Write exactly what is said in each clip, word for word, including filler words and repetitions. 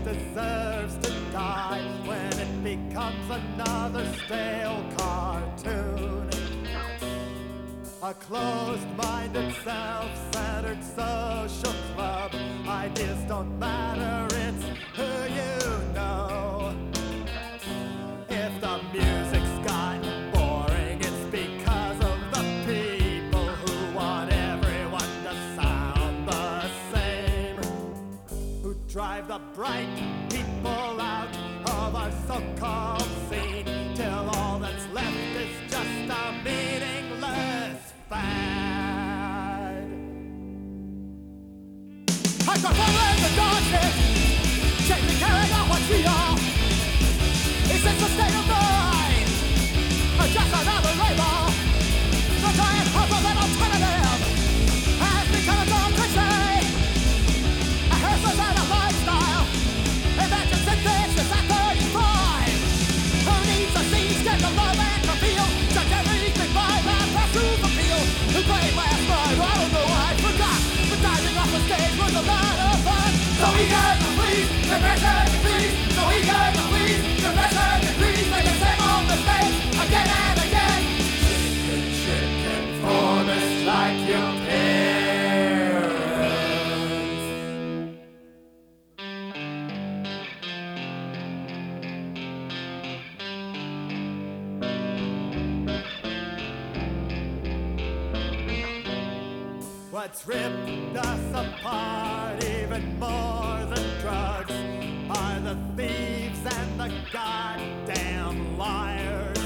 deserves to die when it becomes another stale cartoon. A closed-minded, self-centered social club. Ideas don't matter, it's who you know. If the music's gotten boring, it's because of the people who want everyone to sound the same, who drive the bright people out of our so-called scene, till all that's left is just a meaningless fad. I got following the darkness, chasing, carrying on what we are. Is this a state of mind? Or just another label? The giant hope of an alternative has become a dumb cliche. A hairstyle and a lifestyle. Imagine synthesis at thirty-five. Who needs a scene, get the love and reveal? Judge everything by that proof appeal. Who played last night? I don't know, I forgot. But diving off the stage was a lot of fun. So we got the please, the pressure to please. So we got the please, the pressure to please. Make the same old mistakes again and again. Chicken, chicken, for this like your parents. What's ripped us apart even more than drugs are the thieves and the goddamn liars,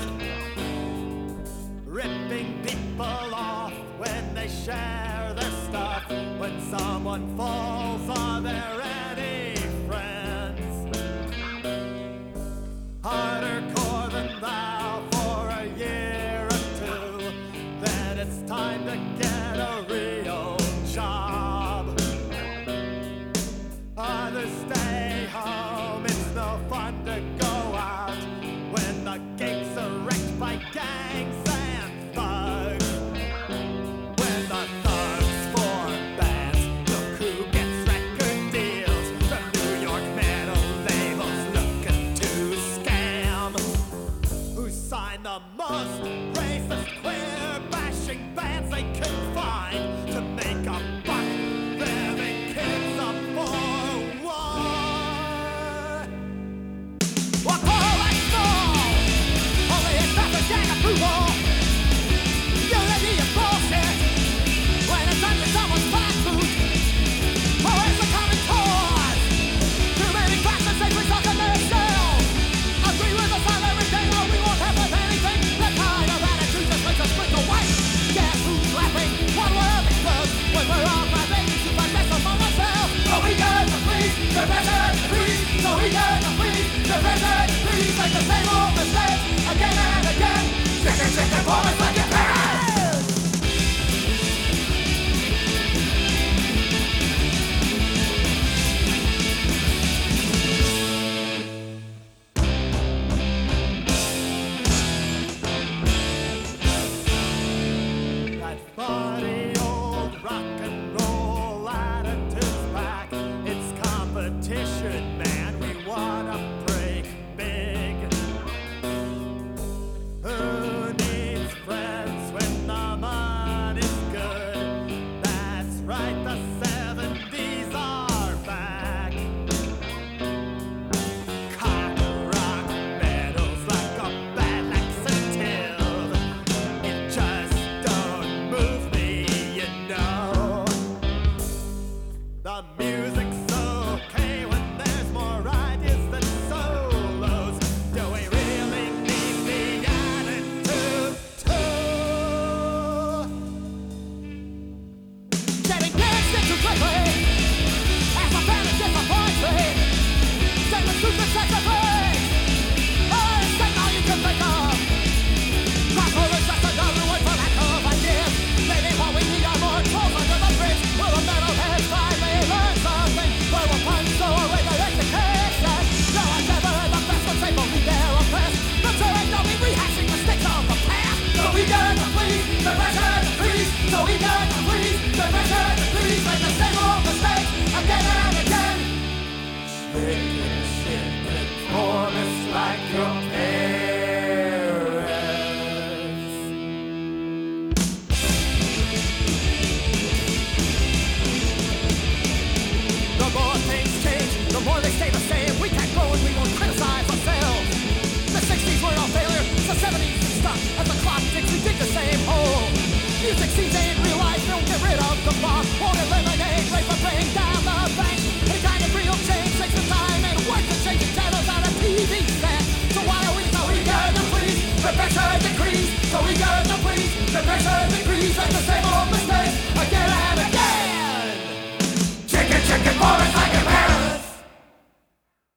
ripping people off when they share their stuff. When someone falls, are there any friends? Harder core than thou for a year or two, then it's time to get a real job. Others stay home, it's no fun to go